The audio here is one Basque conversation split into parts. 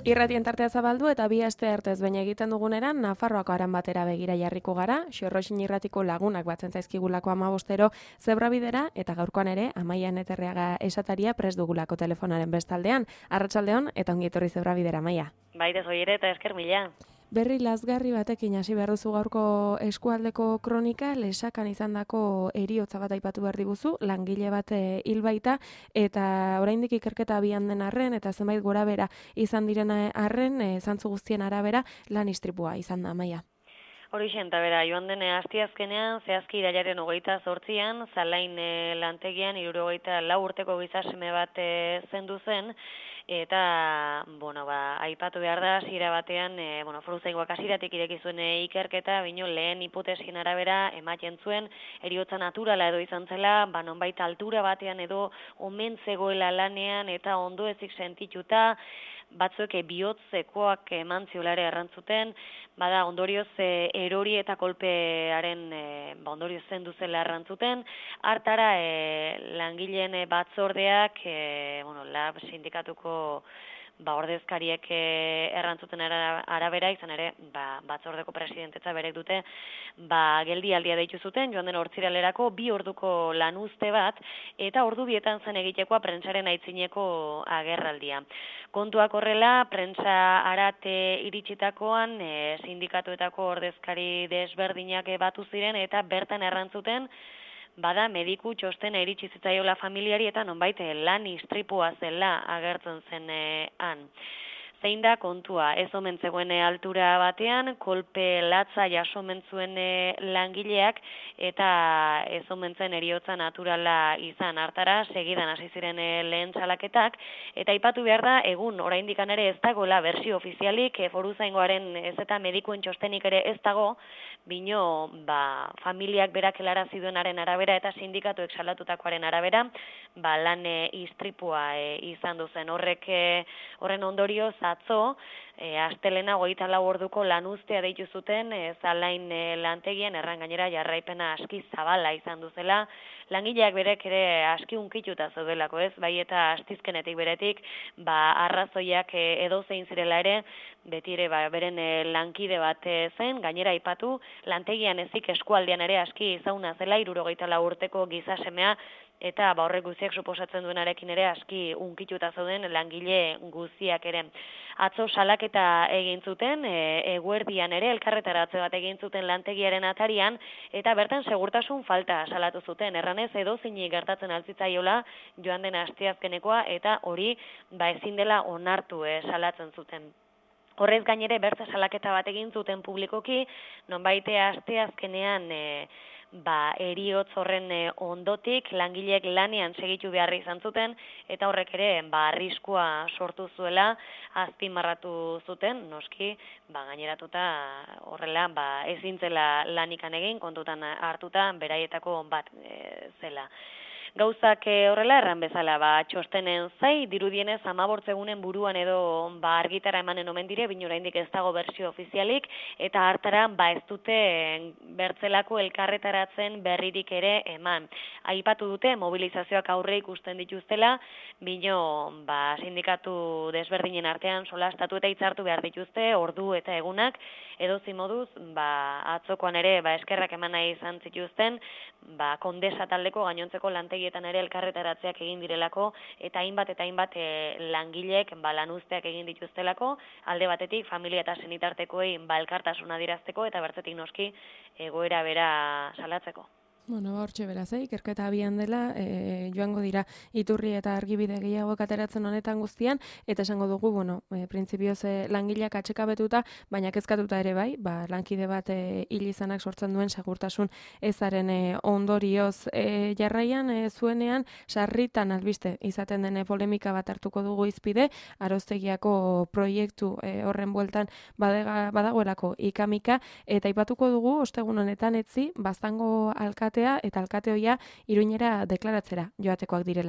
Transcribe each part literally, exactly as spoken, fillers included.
Irratien tartea zabaldu eta bi aste artez baina egiten duguneran Nafarroako aran batera begira jarriko gara, Xorroxin irratiko lagunak batzen zaizkigulako amabostero zebrabidera eta gaurkoan ere Amaia Neterreaga esataria prest dugulako telefonaren bestaldean. Arratsaldeon eta ongi etorri zebrabidera, Amaia. Baita zoire eta esker mila. Berri lazgarri batekin hasi behar duzu gaurko eskualdeko kronika, Lesakan izandako heriotza bat aipatu behar diguzu, langile bat hil baita, eta oraindik ikerketa abian den arren, eta zenbait gora bera izan diren arren, e, zantzu guztien arabera, lan istripua izan da, Amaia. Horixen, eta bera, joan dene astiazkenean, zehazki irailaren hogeita zortzian, Zalain e, lantegian, hirurogeita lau urteko gizaseme bat e, zendu zen, eta, bueno, ba, aipatu behar da, zira batean, e, bueno, foruzaingoak hasiratik ireki zuen e, ikerketa, bino lehen hipotesien arabera, ematen zuen, heriotza naturala edo izan zela, ba, nonbait altura batean edo omen zegoela lanean, eta ondo ezik sentituta, batzuek bihotzekoak eman ziolare errantzuten, bada ondorioz e, erori eta kolpearen e, ba, ondorioz zendu zela errantzuten, hartara e, langileen e, batzordeak, e, bueno, lab sindikatuko ba, ordezkariek e, errantzuten arabera, izan ere, ba, batzordeko presidentetza berek dute, ba, geldialdia deitu zuten, joan den hortziralerako bi orduko lanuzte bat, eta ordu bietan zen egitekoa prentsaren aitzineko agerraldia. Kontuak horrela, prentsa arate iritsitakoan, e, sindikatuetako ordezkari desberdinak batu ziren, eta bertan errantzuten, bada mediku txostena iritsi zitzaiola familiari eta nonbait lan istripua zela agertzen zen han. Zein da kontua, ez omen zegoen altura batean, kolpe latza jasomen zuen langileak eta ez omen zen heriotza naturala izan hartara, segidan hasi ziren lehen salaketak, eta aipatu behar da, egun oraindik ere ez dagoela bersio ofizialik, foruzaingoaren ez eta medikuen txostenik ere ez dago, bino ba, familiak berak helarazi duenaren arabera eta sindikatuek salatutakoaren arabera, ba, lan e, istripua e, izan duzen. Horrek e, horren ondorioz atzo, e, astelena hogeita lau orduko lanuztea deitu zuten, e, Zalain e, lantegian erran gainera jarraipena aski zabala izan duzela, langileak berek ere aski unkituta zeudelako, ez? Bai eta astizkenetik beretik, ba, arrazoiak e, edo zein zirela ere, beti ere ba, beren e, lankide bat e, zen, gainera aipatu, lantegian ezik eskualdean ere aski izauna zela, hirurogeita lau urteko gizasemea, eta ba, horrek guztiak suposatzen duenarekin ere aski unkituta zeuden langile guztiak ere. Atzo salaketa egin zuten, e, eguerdian ere elkarretaratze bat egin zuten lantegiaren atarian, eta bertan segurtasun falta salatu zuten. Erranez edo zini gertatzen altzitzaiola joan den asteazkenekoa, eta hori ba, ezin dela onartu e, salatzen zuten. Horrez gainere bertza salaketa bat egin zuten publikoki, nonbaite asteazkenean e, ba, eriotz horren e, ondotik langileek lanean segitu beharra izan zuten, eta horrek ere ba, arriskua sortu zuela azpimarratu zuten, noski ba, gaineratuta horrela ba, ezin zela lanikan egin, kontutan hartuta beraietako bat e, zela. Gauzak horrela erran bezala, ba, txostenen zai, dirudienez amabortzegunen buruan edo ba, argitara emanen omen dire, bino oraindik ez dago bersio ofizialik, eta hartara ba, ez dute bertzelako elkarretaratzen berririk ere eman. Aipatu dute, mobilizazioak aurre ikusten dituztela, bino ba, sindikatu desberdinen artean solastatu eta hitzartu behar dituzte, ordu eta egunak, edozi moduz, ba, atzokoan ere ba, eskerrak eman nahi izan zituzten, ba, kondesa taldeko gainontzeko lantegietan ere elkarretaratzeak egin direlako, eta hainbat eta hainbat e, langilek ba, lanuzteak egin dituztelako, alde batetik familia eta senitartekoei ba, elkartasuna dirazteko, eta bertzetik noski egoera bera salatzeko. Bueno, ba, hortxe beraz, eh? Ikerketa abian dela, e, joango dira iturri eta argibide gehiago ateratzen honetan guztian, eta esango dugu, bueno, e, printzipioz e, langileak atxekabetuta, baina kezkatuta ere bai, ba, lankide bat e, hil izanak sortzen duen segurtasun ezaren e, ondorioz e, jarraian e, zuenean, sarritan albiste izaten den polemika bat hartuko dugu izpide, Aroztegiako proiektu e, horren bueltan badega, badagoelako ikamika, eta aipatuko dugu, ostegun honetan etzi, Baztango alkatea eta alkate hoia Iruñera deklaratzera joatekoak direla.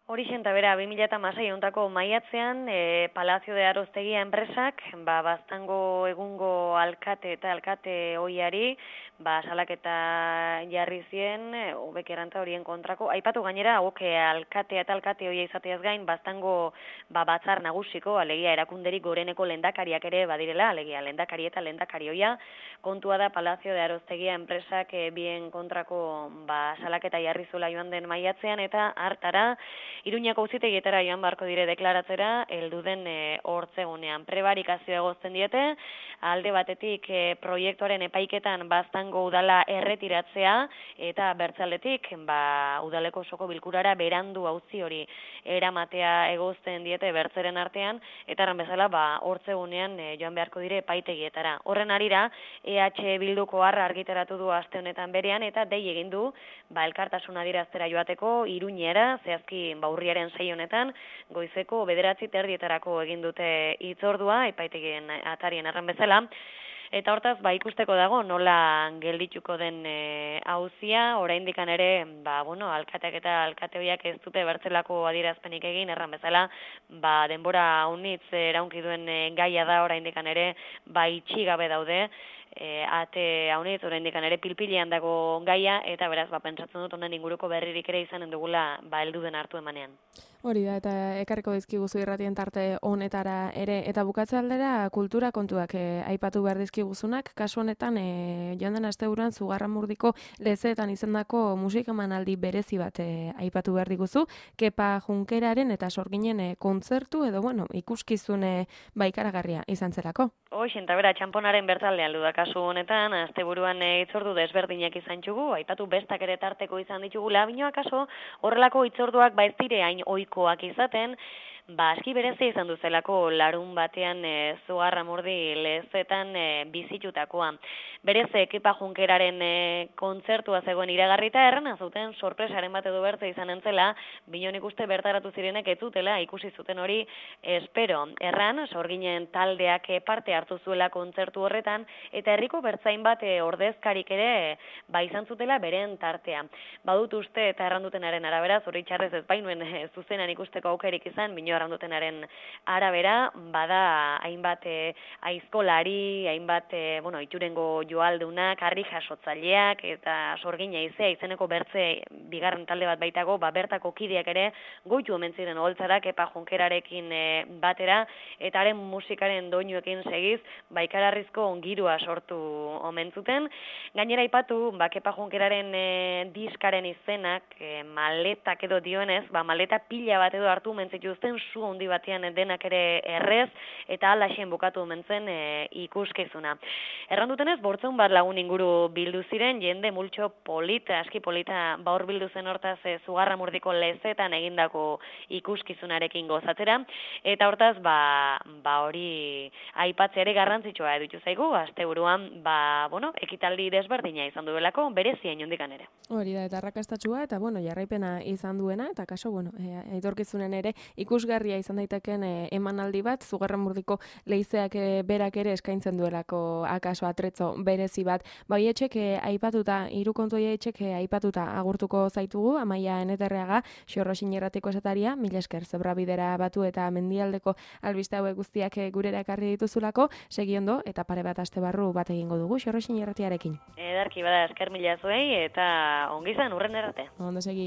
Hori xenta bera, bi mila hamasei hontako maiatzean, e, Palacio de Arostegia enpresak, ba, baztango egungo alkate eta alkate oiari, ba, salaketa jarri zien, e, obekerantza horien kontrako. Aipatu gainera, hauke alkatea eta alkate oia izateaz gain, baztango ba, batzar nagusiko, alegia erakunderik goreneko lendakariak ere badirela, alegia lendakari eta lendakari oia, kontua da Palacio de Arostegia enpresak e, bien kontrako ba, salaketa jarri zuela joan den maiatzean, eta hartara, Iruñako auzitegietara joan beharko dire deklaratzera, heldu den e, hortzegunean. Prebarikazioa egozten diete, alde batetik e, proiektuaren epaiketan baztango udala erretiratzea, eta bertzaldetik ba, udaleko osoko bilkurara berandu auzi hori eramatea egozten diete bertzeren artean, eta erran bezala ba, hortzegunean e, joan beharko dire epaitegietara. Horren arira, E H Bilduko harra argitaratu du aste honetan berean, eta dei egin du ba, elkartasuna adieraztera joateko Iruñera, zehazki ba, urriaren sei honetan, goizeko bederatzi terdietarako egin dute hitzordua, epaitegien atarien erran bezala, eta hortaz, ba, ikusteko dago nola geldituko den e, auzia, oraindikan ere, ba, bueno, alkateak eta alkateoiak ez dute bertzelako adierazpenik egin, erran bezala, ba, denbora unitz eraunki duen e, gaia da oraindikan ere, ba, itxigabe daude, E, ate haunitz, oraindik ere pilpilean dago gaia, eta beraz, ba, pentsatzen dut honen inguruko berririk ere izanen dugula ba, heldu den hartu emanean. Hori da, eta ekarriko dizkiguzu irratien tarte honetara ere, eta bukatze aldera kultura kontuak e, aipatu behar dizkiguzunak, kasu honetan e, joan den asteburuan Zugarramurdiko lezeetan izandako musika emanaldi berezi bat e, aipatu behar diguzu, Kepa Junkeraren eta Sorginen e, kontzertu edo bueno, ikuskizune ba ikaragarria izan zelako. Hoxe, eta bera, txamponaren bertaldean du da kasu honetan, asteburuan e, itzordu desberdinak izan txugu, aipatu bestak ere tarteko izan ditugula, binoa kaso horrelako itzorduak ba ez dire hain ohikoak izaten, ba, aski berezia izan duzelako larun batean e, Zugarramurdi lezetan e, bizitutakoa. Bereze, Kepa Junkeraren e, kontzertua zegoen iragarrita erran, azuten sorpresaren bat edo bertze izan entzela, binon ikuste bertaratu zirenek ez zutela, ikusi zuten hori espero. Erran, Sorginen taldeak parte hartu zuela kontzertu horretan, eta herriko bertzain bat e, ordezkarik ere ba izan zutela beren tartea. Badut uste eta errandutenaren arabera, zoritxarrez ez bainuen e, zuzenan ikusteko aukerik izan, bino errandutenaren arabera, bada hainbat e, aizkolari, hainbat e, bueno, iturengo joaldunak, harri jasotzaileak eta Sorgina izea izeneko bertze bigarren talde bat baitago, ba, bertako kideak ere goitu omen ziren oholtzara Kepa Junkerarekin e, batera, eta haren musikaren doinuekin segiz, ba, ikaragarrizko ongirua sortu omen zuten. Gainera aipatu, ba, Kepa Junkeraren e, diskaren izenak, e, maletak edo dioenez, ba, maleta pila bat edo hartu omen zituzten, zu handi batean denak ere errez, eta alaxen bukatu omen zen e, ikuskizuna. Errandutenez, bortzeun bat lagun inguru bildu ziren, jende multxo polita, aski polita, ba hor bildu zen hortaz e, Zugarramurdiko lezetan egindako ikuskizunarekin gozatzera, eta hortaz, ba, ba hori aipatzea ere garrantzitsua edutu zaigu, asteburuan, ba, bueno, ekitaldi desberdina izan duelako, berezia inondikan ere. Hori da, eta arrakastatsua, eta bueno, jarraipena izan duena, eta kaso, bueno, e, aitorkizunen ere, ikusgarria izan daiteken e, emanaldi bat, Zugarramurdiko leizeak e, berak ere eskaintzen duelako akaso atretzo berezi bat. Bai etxek e, aipatuta, hiru kontu etxek e, aipatuta agurtuko zaitugu, Amaia Eneterreaga, Xorrosin irratiko esataria, mila esker Zebrabidera batu eta mendialdeko albiste hauek guztiak e, gurera ekarri dituzulako, segiondo eta pare bat aste barru bat egingo dugu Xorrosin irratiarekin. Edarki bada esker mila zuei, eta ongizan urren errate. Ondo segi.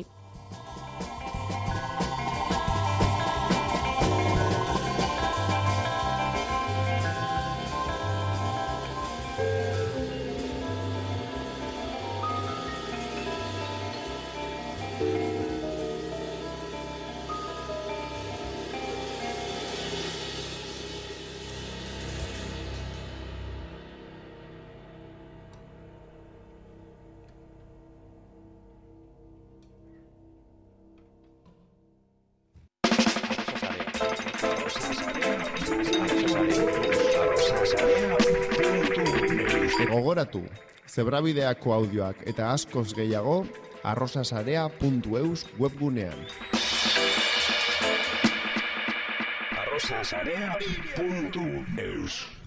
Gogoratu, Zebrabideako audioak eta askoz gehiago arrosasarea puntu eus webgunean. arrosasarea puntu eus